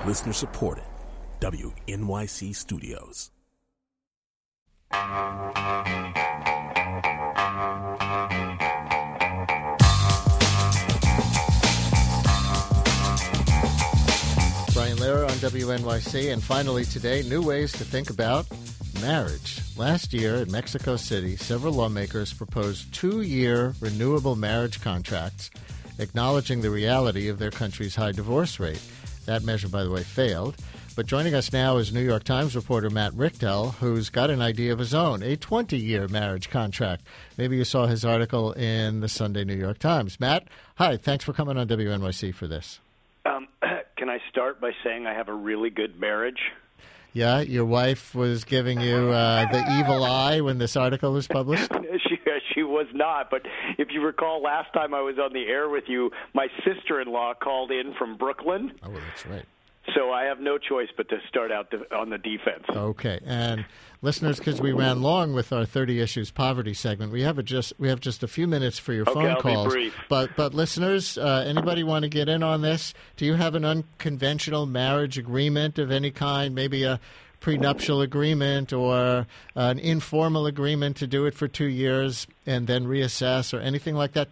Listener supported. WNYC Studios. Brian Lehrer on WNYC, and finally today, new ways to think about marriage. Last year in Mexico City, several lawmakers proposed 2-year renewable marriage contracts, acknowledging the reality of their country's high divorce rate. That measure, by the way, failed. But joining us now is New York Times reporter Matt Richtel, who's got an idea of his own, a 20-year marriage contract. Maybe you saw his article in the Sunday New York Times. Matt, hi. Thanks for coming on WNYC for this. Can I start by saying I have a really good marriage? Yeah, your wife was giving you the evil eye when this article was published? She was not, but if you recall last time I was on the air with you, my sister-in-law called in from Brooklyn. Oh, that's right. So I have no choice but to start out on the defense. Okay, and listeners, because we ran long with our 30 Issues Poverty segment, we have just a few minutes for your phone calls. Be brief. But listeners, anybody want to get in on this? Do you have an unconventional marriage agreement of any kind, maybe a prenuptial agreement or an informal agreement to do it for 2 years and then reassess or anything like that?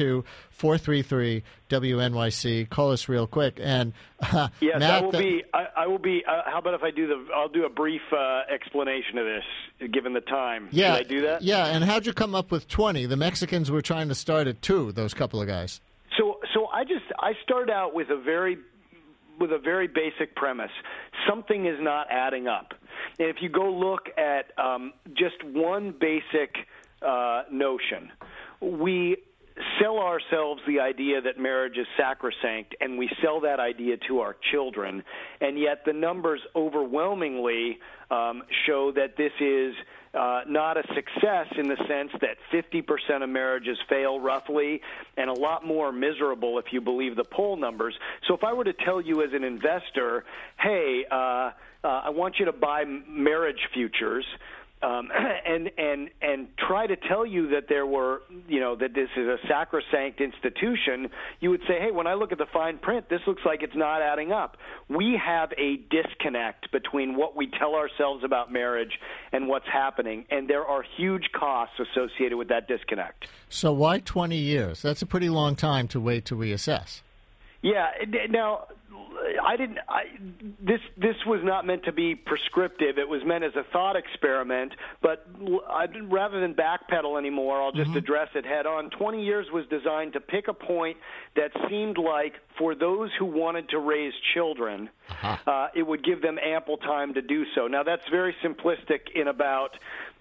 212-433-WNYC. Call us real quick. And yes, Matt, I will be. How about if I'll do a brief explanation of this, given the time. Yeah, Should I do that? Yeah. And how'd you come up with 20? The Mexicans were trying to start at 2. Those couple of guys. So I started out with a very basic premise. Something is not adding up. And if you go look at just one basic notion, we sell ourselves the idea that marriage is sacrosanct, and we sell that idea to our children, and yet the numbers overwhelmingly show that this is not a success, in the sense that 50% of marriages fail roughly, and a lot more miserable if you believe the poll numbers. So if I were to tell you as an investor, hey, I want you to buy marriage futures, and try to tell you that that this is a sacrosanct institution, you would say, hey, when I look at the fine print, this looks like it's not adding up. We have a disconnect between what we tell ourselves about marriage and what's happening, and there are huge costs associated with that disconnect. So why 20 years? That's a pretty long time to wait to reassess. Yeah. Now, This was not meant to be prescriptive. It was meant as a thought experiment. But rather than backpedal anymore, I'll just address it head on. 20 years was designed to pick a point that seemed like, for those who wanted to raise children, it would give them ample time to do so. Now, that's very simplistic in about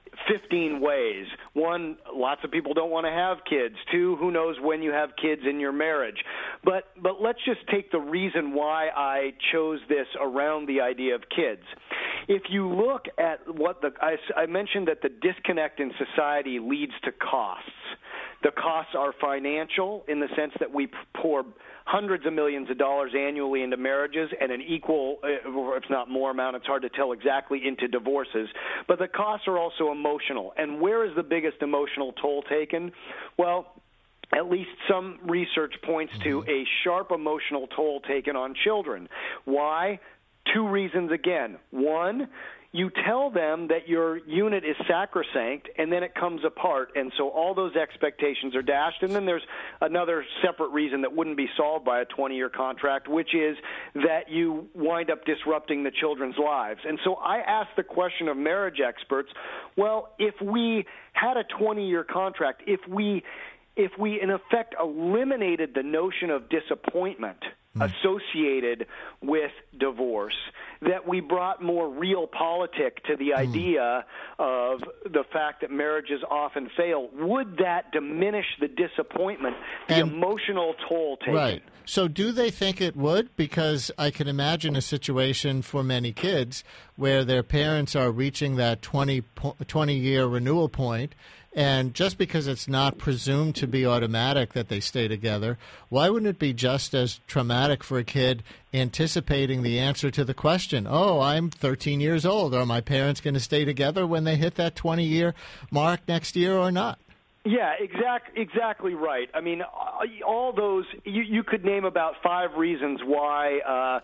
15 ways. 1, lots of people don't want to have kids. 2, who knows when you have kids in your marriage. But let's just take the reason why I chose this around the idea of kids. If you look at what I mentioned that the disconnect in society leads to costs. The costs are financial, in the sense that we pour hundreds of millions of dollars annually into marriages, and an equal, or if not more amount, it's hard to tell exactly, into divorces. But the costs are also emotional. And where is the biggest emotional toll taken? Well, at least some research points to a sharp emotional toll taken on children. Why? 2 reasons again. 1, you tell them that your unit is sacrosanct, and then it comes apart, and so all those expectations are dashed. And then there's another separate reason that wouldn't be solved by a 20-year contract, which is that you wind up disrupting the children's lives. And so I asked the question of marriage experts, well, if we had a 20-year contract, if we in effect eliminated the notion of disappointment associated with divorce, that we brought more real politic to the idea of the fact that marriages often fail, would that diminish the disappointment, the emotional toll taken? Right. So do they think it would? Because I can imagine a situation for many kids where their parents are reaching that 20-year renewal point, and just because it's not presumed to be automatic that they stay together, why wouldn't it be just as traumatic for a kid anticipating the answer to the question, oh, I'm 13 years old. Are my parents going to stay together when they hit that 20-year mark next year or not? Yeah, exactly right. I mean, all those, you could name about 5 reasons why,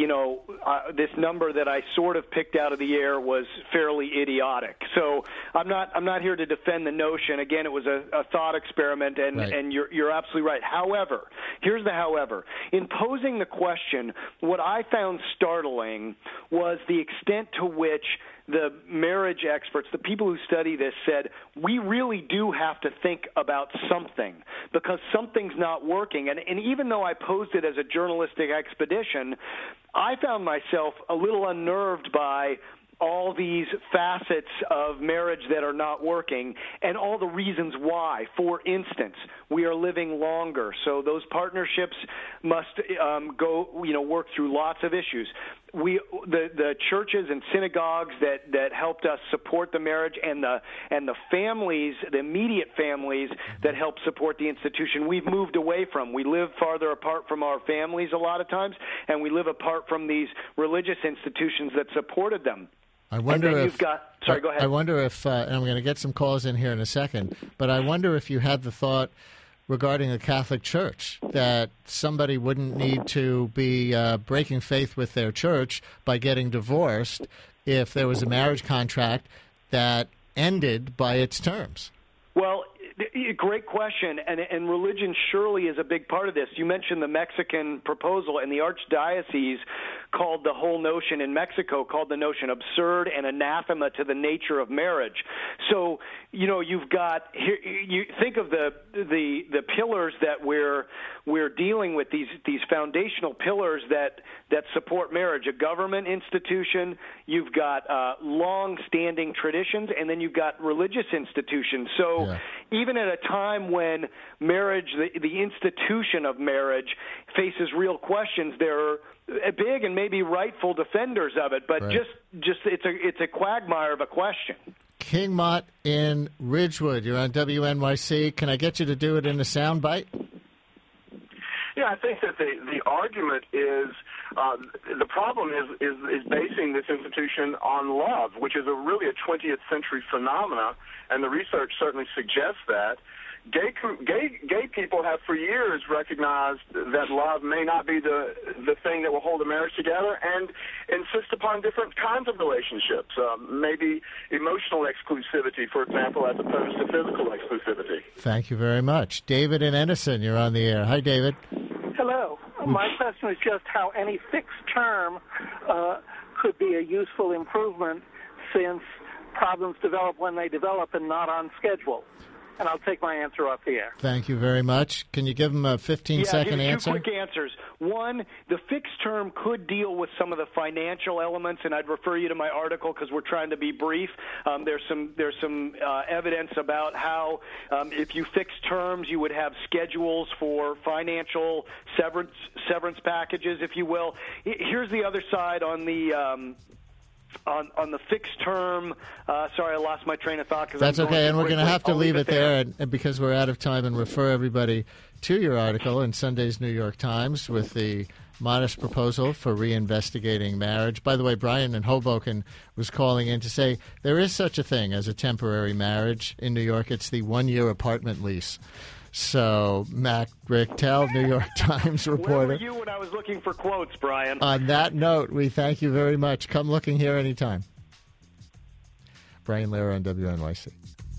this number that I sort of picked out of the air was fairly idiotic. So I'm not here to defend the notion. Again, it was a thought experiment, and, right. and you're absolutely right. However, here's the however. In posing the question, what I found startling was the extent to which the marriage experts, the people who study this, said we really do have to think about something because something's not working. And even though I posed it as a journalistic expedition, I found myself a little unnerved by all these facets of marriage that are not working and all the reasons why. For instance, we are living longer, so those partnerships must work through lots of issues. The churches and synagogues that helped us support the marriage and the families, the immediate families that help support the institution, we've moved away from. We live farther apart from our families a lot of times, and we live apart from these religious institutions that supported them. I wonder if go ahead. I wonder if, and I'm going to get some calls in here in a second, but I wonder if you had the thought regarding the Catholic Church that somebody wouldn't need to be breaking faith with their church by getting divorced if there was a marriage contract that ended by its terms. Well, great question, and religion surely is a big part of this. You mentioned the Mexican proposal, and the Archdiocese called the whole notion in Mexico, called the notion absurd and anathema to the nature of marriage. So, you've got here. You think of the pillars that we're dealing with, these foundational pillars that support marriage. A government institution, you've got long-standing traditions, and then you've got religious institutions. So even at a time when marriage, the institution of marriage, faces real questions, there are big and maybe rightful defenders of it, but just it's a quagmire of a question. King Mott in Ridgewood, you're on WNYC. Can I get you to do it in a soundbite? Yeah, I think that the argument is the problem is basing this institution on love, which is really a 20th century phenomena, and the research certainly suggests that. Gay people have for years recognized that love may not be the thing that will hold a marriage together, and insist upon different kinds of relationships, maybe emotional exclusivity, for example, as opposed to physical exclusivity. Thank you very much. David in Edison, you're on the air. Hi, David. Hello. My question is just how any fixed term could be a useful improvement, since problems develop when they develop and not on schedule. And I'll take my answer off the air. Thank you very much. Can you give him a 15-second answer? Two quick answers. One, the fixed term could deal with some of the financial elements, and I'd refer you to my article because we're trying to be brief. There's some evidence about how if you fix terms, you would have schedules for financial severance packages, if you will. Here's the other side on the on the fixed term. Sorry, I lost my train of thought. That's okay, and we're going to have to leave it there because we're out of time, and refer everybody to your article in Sunday's New York Times with the modest proposal for reinvestigating marriage. By the way, Brian in Hoboken was calling in to say there is such a thing as a temporary marriage in New York. It's the one-year apartment lease. So, Mac Richtel, New York Times reporter. Where were you when I was looking for quotes, Brian? On that note, we thank you very much. Come looking here anytime. Brian Lehrer on WNYC.